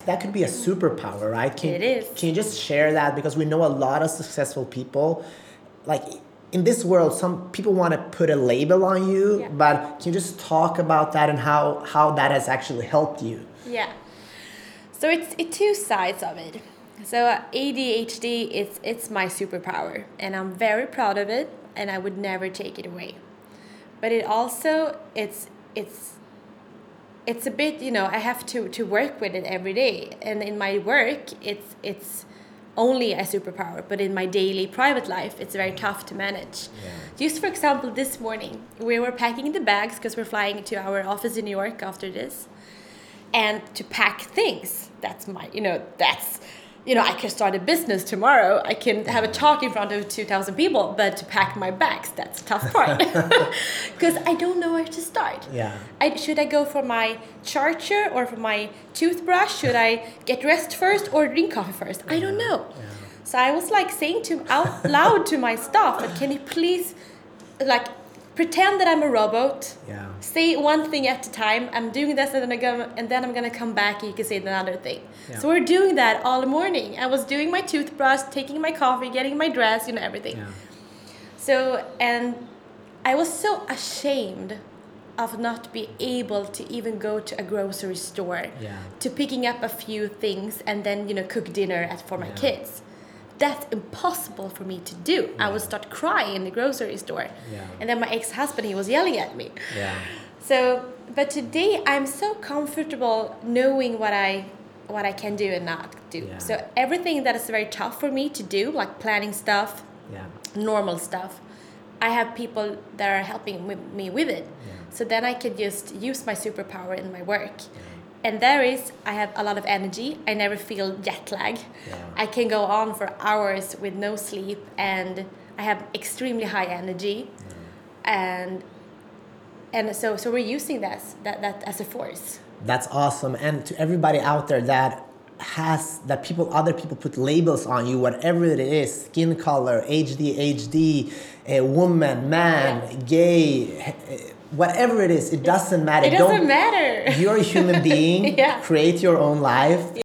that could be a superpower, right? It is. Can you just share that? Because we know a lot of successful people, like in this world, some people want to put a label on you, but can you just talk about that and how that has actually helped you? Yeah. So it's two sides of it. So ADHD, it's my superpower, and I'm very proud of it, and I would never take it away. But it also it's a bit, I have to work with it every day, and in my work it's only a superpower, but in my daily private life it's very tough to manage. Just for example, this morning we were packing the bags because we're flying to our office in New York after this, and to pack things, that's my I can start a business tomorrow. I can have a talk in front of 2,000 people, but to pack my bags, that's the tough part. Because I don't know where to start. Should I go for my charger or for my toothbrush? Should I get dressed first or drink coffee first? I don't know. So I was like saying out loud to my staff, but can you please pretend that I'm a robot. Say one thing at a time. I'm doing this, and then I'm gonna come back, and you can say another thing. So we're doing that all the morning. I was doing my toothbrush, taking my coffee, getting my dress, everything. So, and I was so ashamed of not being able to even go to a grocery store, to picking up a few things and then cook dinner for my kids. That's impossible for me to do. I would start crying in the grocery store. And then my ex-husband, he was yelling at me. So, but today I'm so comfortable knowing what I can do and not do. So everything that is very tough for me to do, like planning stuff, normal stuff, I have people that are helping me with it. So then I can just use my superpower in my work. And I have a lot of energy. I never feel jet lag. I can go on for hours with no sleep, and I have extremely high energy. And so we're using that as a force. That's awesome. And to everybody out there that other people put labels on you, whatever it is, skin color, ADHD, a woman, man, gay, whatever it is, it doesn't matter. It doesn't matter. You're a human being. Create your own life.